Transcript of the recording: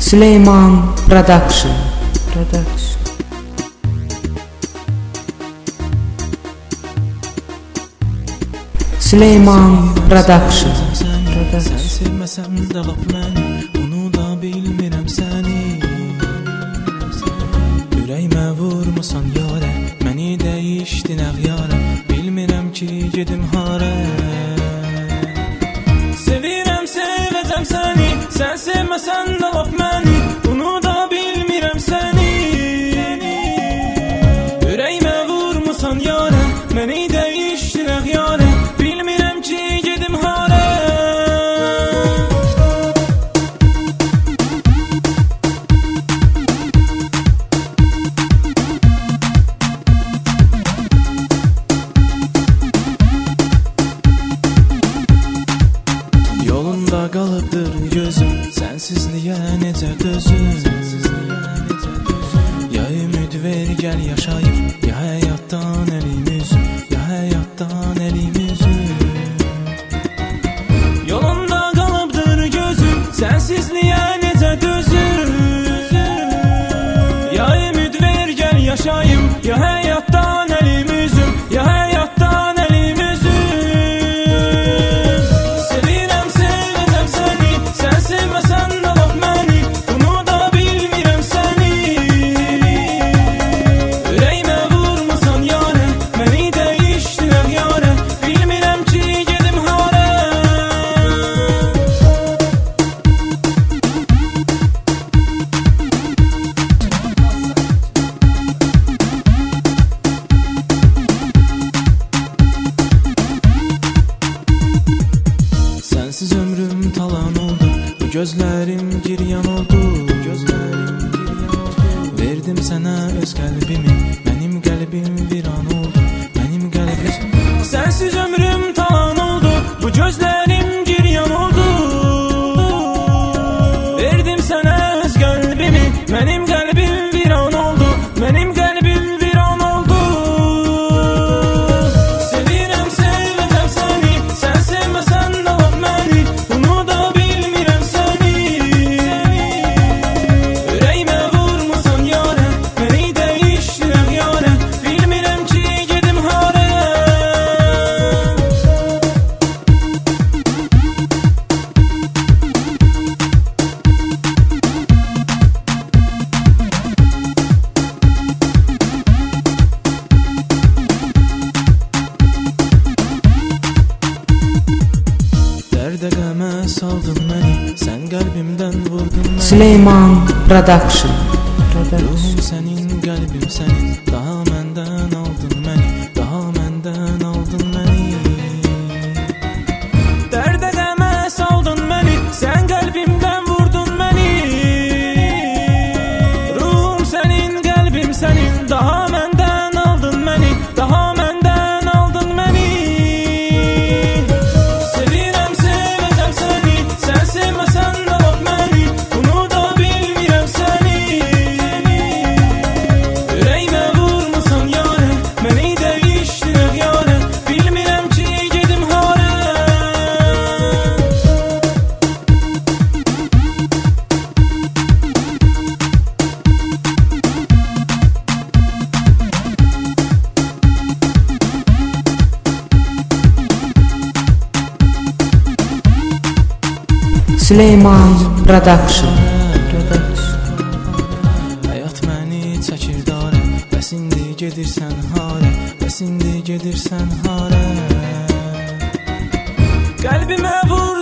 Süleyman Production. Süleyman Production. Sen sevmesem de lap məni, onu da bilmirəm səni. Ürəyimə vurmusan yarə, məni dəyişdin əğyarə, bilmirəm ki gedim hara. Sevirəm, sevəcəm səni, sən sevməsən də lap məni, onu da bilmirəm səni. Ürəyimə vurmusan yarə, məni dəyişdin əğyarə, bilmirəm ki gedim hara. Yolunda qalıbdır gözüm, sənsizliyə necə dözüm. Ya ümid ver gəl yaşayım, ya həyatdan əlim üzüm, ya həyatdan əlim üzüm. Yolunda qalıbdır gözüm, sənsizliyə necə dözüm. Ya ümid ver gəl yaşayım, ya həyatdan əlim üzüm, ya həyatdan əlim üzüm. Sevirəm, sevəcəm səni, sən sevməsən də lap məni, bunu da bilmirəm səni. Ürəyimə vurmusan yarə, məni dəyişdin əğyarə, bilmirəm ki gedim hara. Sensiz ömrüm talan oldu, bu gözlərim giryan oldu. Verdim sənə öz qəlbimi, mənim qəlbim viran oldu, mənim qəlbim. Sensiz ömrüm talan oldu, bu gözlərim giryan oldu. Verdim sənə öz qəlbimi, mənim qəlbim viran oldu, mənim qəlbim viran oldu. Sevirəm, sevəcəm səni, sən sevməsən də lap məni, bunu da bilmirəm səni. Ürəyimə vurmusan yarə, məni dəyişdin əğyarə, bilmirəm ki gedim hara. Dərdə qəmə saldın məni, sən qəlbimdən vurdun məni. Süleyman Production. Ruhum sənin, qəlbim sənin, daha məndən aldın məni, daha məndən aldın məni. Dərdə qəmə saldın məni, sən qəlbimdən vurdun məni. Ruhum sənin, qəlbim sənin, daha məndən aldın məni, daha məndən aldın məni. Sevirəm, sevəcəm səni, sən sevməsən də lap məni, bunu da bilmirəm səni. Ürəyimə vurmusan yarə, məni dəyişdin əğyarə, bilmirəm ki gedim hara. Süleyman Production. Həyat məni çəkir darə, bəs indi gedirsən hara, bəs indi gedirsən hara. Qəlbimə vur